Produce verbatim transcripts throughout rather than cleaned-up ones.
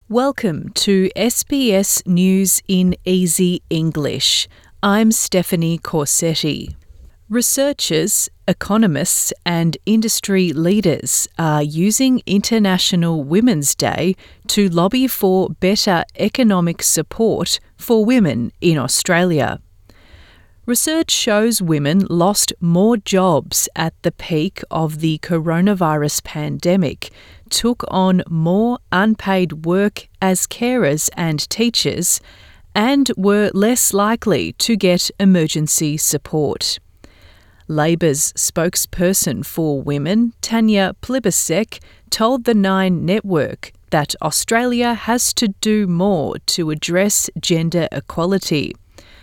Welcome to S B S News in Easy English. I'm Stephanie Corsetti. Researchers, economists and industry leaders are using International Women's Day to lobby for better economic support for women in Australia. Research shows women lost more jobs at the peak of the coronavirus pandemic, took on more unpaid work as carers and teachers, and were less likely to get emergency support. Labor's spokesperson for women, Tanya Plibersek, told the Nine Network that Australia has to do more to address gender equality.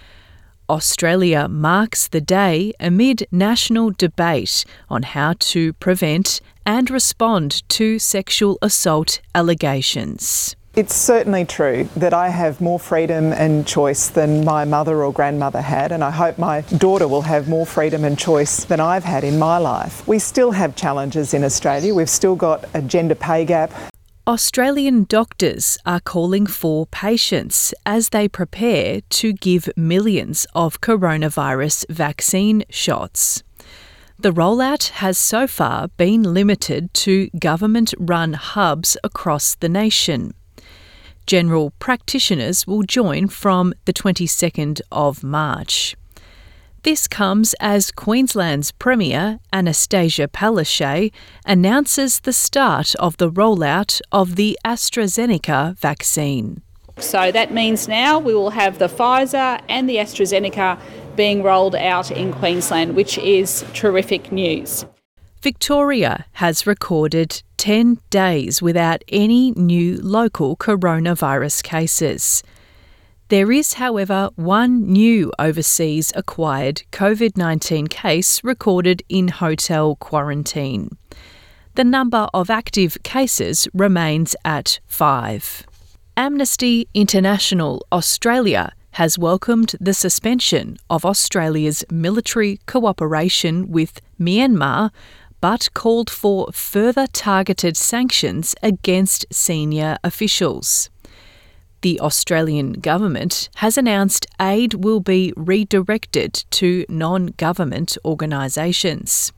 Australia marks the day amid national debate on how to prevent and respond to sexual assault allegations. It's certainly true that I have more freedom and choice than my mother or grandmother had, and I hope my daughter will have more freedom and choice than I've had in my life. We still have challenges in Australia. We've still got a gender pay gap. Australian doctors are calling for patience as they prepare to give millions of coronavirus vaccine shots. The rollout has so far been limited to government-run hubs across the nation. General practitioners will join from the twenty-second of March. This comes as Queensland's Premier, Anastasia Palaszczuk, announces the start of the rollout of the AstraZeneca vaccine. So that means now we will have the Pfizer and the AstraZeneca being rolled out in Queensland, which is terrific news. Victoria has recorded ten days without any new local coronavirus cases. There is, however, one new overseas acquired COVID nineteen case recorded in hotel quarantine. The number of active cases remains at five. Amnesty International Australia has welcomed the suspension of Australia's military cooperation with Myanmar, but called for further targeted sanctions against senior officials. The Australian government has announced aid will be redirected to non-government organisations.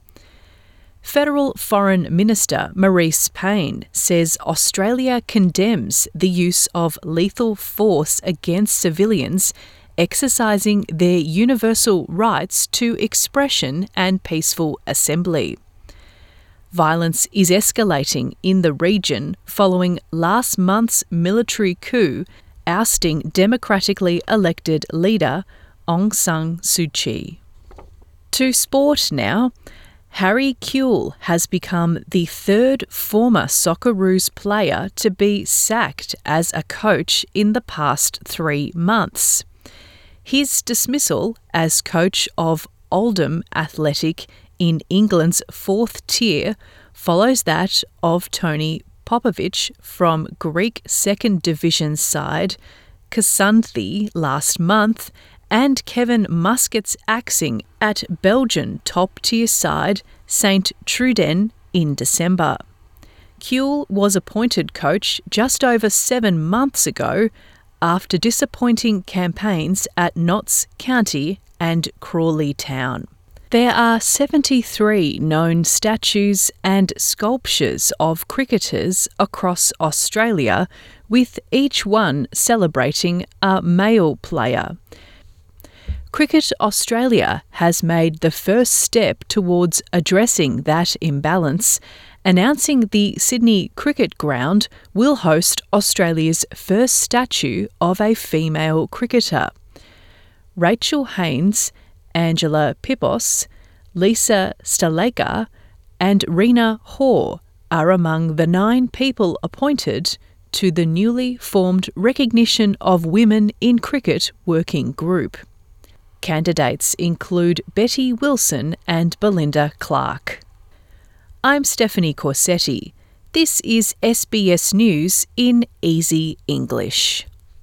Federal Foreign Minister Marise Payne says Australia condemns the use of lethal force against civilians exercising their universal rights to expression and peaceful assembly. Violence is escalating in the region following last month's military coup ousting democratically elected leader Aung San Suu Kyi. To sport now. Harry Kewell has become the third former Socceroos player to be sacked as a coach in the past three months. His dismissal as coach of Oldham Athletic in England's fourth tier follows that of Tony Popovic from Greek second division side Xanthi last month and Kevin Muscat's axing at Belgian top-tier side Saint Truden in December. Kewell was appointed coach just over seven months ago after disappointing campaigns at Notts County and Crawley Town. There are seventy-three known statues and sculptures of cricketers across Australia, with each one celebrating a male player. Cricket Australia has made the first step towards addressing that imbalance, announcing the Sydney Cricket Ground will host Australia's first statue of a female cricketer. Rachel Haynes, Angela Pipos, Lisa Sthalekar and Rena Hoare are among the nine people appointed to the newly formed Recognition of Women in Cricket Working Group. Candidates include Betty Wilson and Belinda Clark. I'm Stephanie Corsetti. This is S B S News in Easy English.